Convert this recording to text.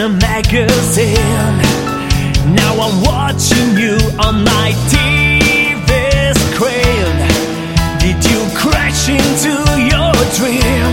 a magazine. Now I'm watching you on my TV screen. Did you crash into your dream?